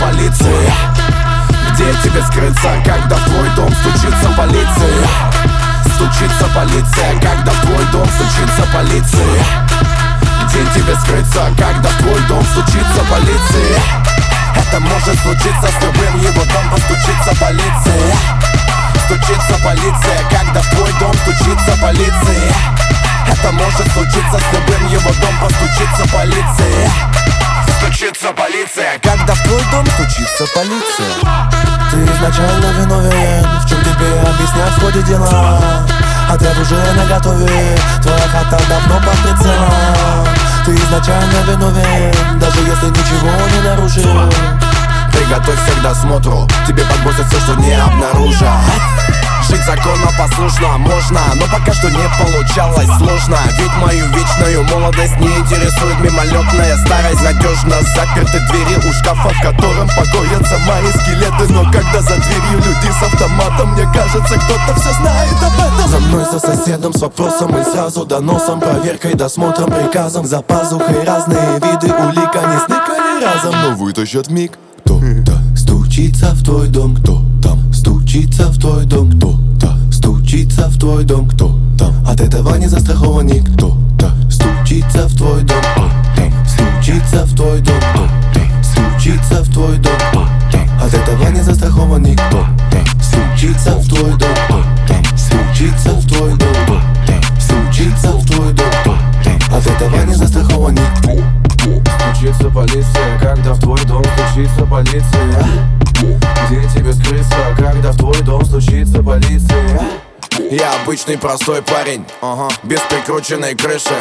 полиция? Где тебе скрыться, когда в твой дом стучится полиция? Стучится полиция, когда в твой дом стучится полиция? Где тебе скрыться, когда в твой дом стучится полиция? Это может случиться с любым, его дом постучится полиция. Стучится полиция, когда в твой дом стучится полиция. Это может случиться с любым, его дом постучится полиция. Стучится полиция, когда в твой дом стучится полиция. Ты изначально виновен, в чем тебе объяснять в ходе дела. Ответ уже наготове, твоя хата давно под прицелом. Ты изначально виновен, даже если ничего не нарушил. Приготовься к досмотру, тебе подбросят все, что не обнаружат. Жить законопослушно можно, но пока что не получалось сложно. Ведь мою вечную молодость не интересует мимолетная старость. Надежно заперты двери у шкафа, в котором покоятся мои скелеты. Но когда за дверью люди с автоматом, мне кажется, кто-то все знает об этом. За мной, за соседом с вопросом и сразу доносом, проверкой, досмотром, приказом. За пазухой разные виды улик, они сныкали разом, но вытащат вмиг. Кто-то стучится в твой дом, кто там стучится в твой дом, кто-то стучится в твой дом, кто там от этого не застрахован никто-то. Стучится в твой дом, кто-то стучится в твой дом, кто-то стучится в твой дом, кто-то от этого не застрахован никто-то. Стучится в твой дом, кто-то стучится в твой дом, кто-то стучится в твой дом, кто-то от этого не застрахован никто. Стучится полиция, когда в твой дом стучится полиция. Где тебе скрыться, когда в твой дом стучится полиция? Я обычный простой парень, без прикрученной крыши.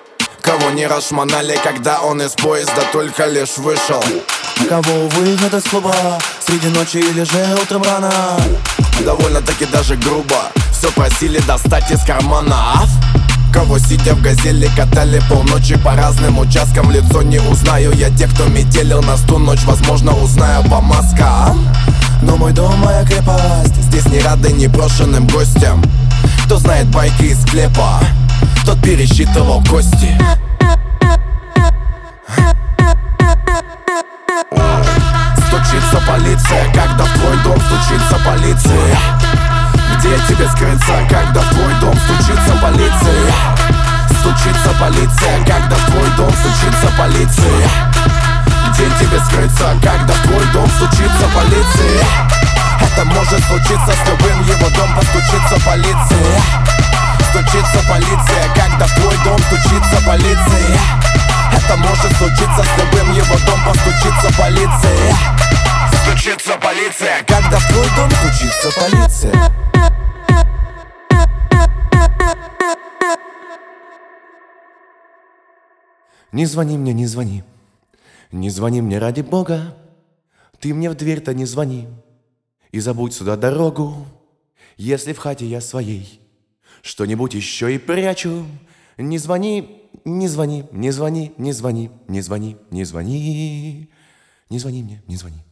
Кого не расшмонали, когда он из поезда только лишь вышел. Кого у выхода из клуба, среди ночи или же утром рано. Довольно-таки даже грубо все просили достать из карманов. Кого, сидя в газели, катали полночи по разным участкам. Лицо не узнаю я тех, кто метелил нас ту ночь. Возможно, узнаю по маскам. Но мой дом, моя крепость, здесь не рады непрошенным гостям. Кто знает байки из склепа, тот пересчитывал кости. Стучится полиция, когда в твой дом стучится полиция. Где тебе скрыться, когда в твой дом стучится полиция? Стучится полиция, когда в твой дом стучится полиция. Где тебе скрыться, когда в твой дом стучится полиция? Это может случиться с любым, его дом постучится полиция. Стучится полиция, когда в твой дом стучится полиция. Это может случиться с любым, его дом постучится полиция. Стучится полиция, когда в твой дом стучится полиция. Не звони мне, не звони. Не звони мне ради Бога. Ты мне в дверь-то не звони. И забудь сюда дорогу, если в хате я своей что-нибудь еще и прячу. Не звони, не звони, не звони, не звони, не звони, не звони. Не звони мне, не звони.